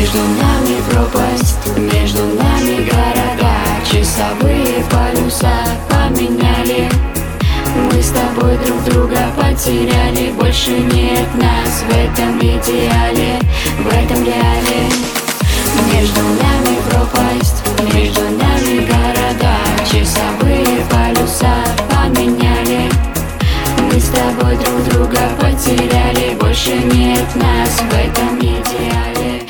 Между нами пропасть, между нами города. Часовые полюса поменяли. Мы с тобой друг друга потеряли. Больше нет нас в этом идеале, в этом реале. Между нами пропасть, между нами города. Часовые полюса поменяли. Мы с тобой друг друга потеряли. Больше нет нас в этом идеале.